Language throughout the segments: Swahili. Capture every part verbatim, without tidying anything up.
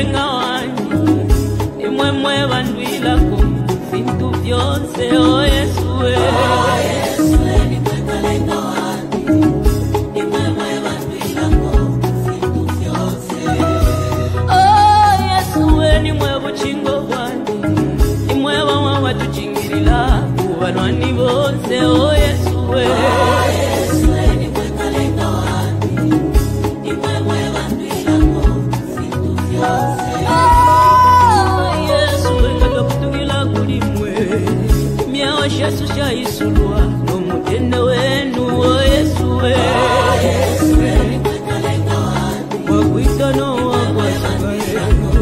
kalenga wanyu imwe mwe bandwilako vintu vyonse o Yesu we o Yesu ni mwe kalenga wanyu imwe mwe bandwilako vintu vyonse o Yesu we ni mwe buchingo wanyu imwe wa watuchingirila kubanwani bonse o Yesu we o Yesu ni mwe kalenga wanyu imwe mwe bandwilako vintu vyonse Yesu cha isulwa no mutende wenu o Yesu we Yesu we kalenga wanyu wa kuita no wa kwasakale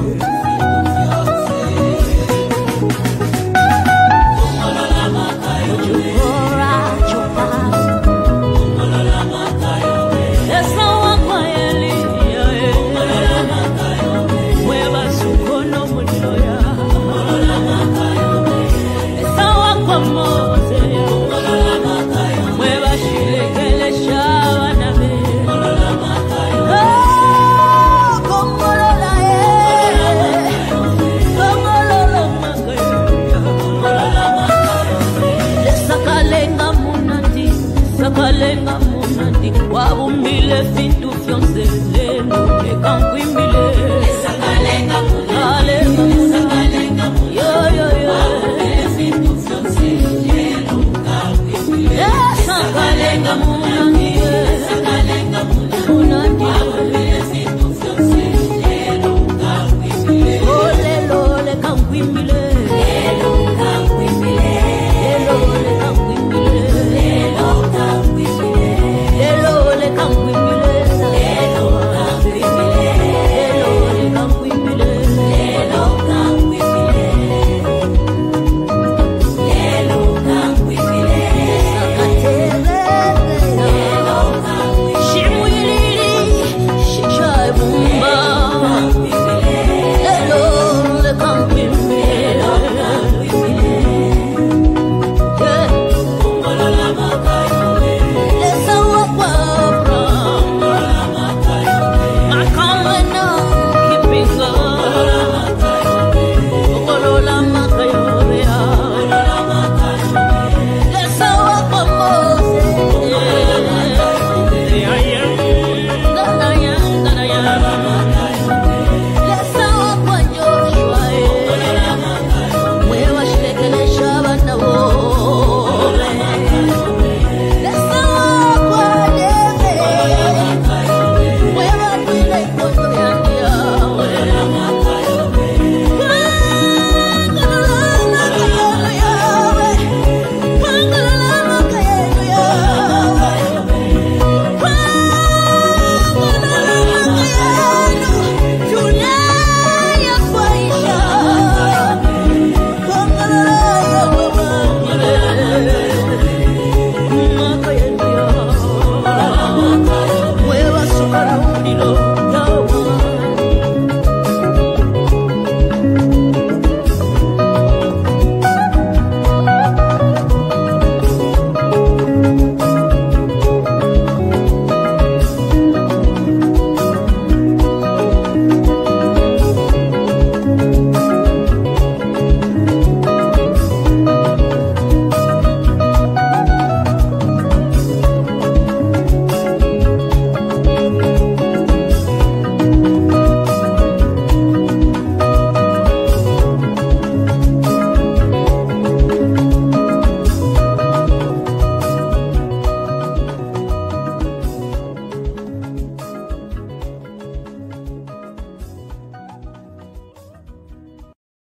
umolola makayo chukora chupa umolola makayo esa wa kwa Elia umolola makayo we basukono muloya umolola makayo esa wa kwa Mose umolola makayo we bashilekele shawa na be umolola makayo umolola umolola makayo umolola makayo sakalenga munandi sakalenga munandi wabumbile fintu fyonse lelo ekankwimile sakalenga munandi sakalenga munandi yo yo yo wabumbile fintu fyonse lelo ekankwimile sakalenga munandi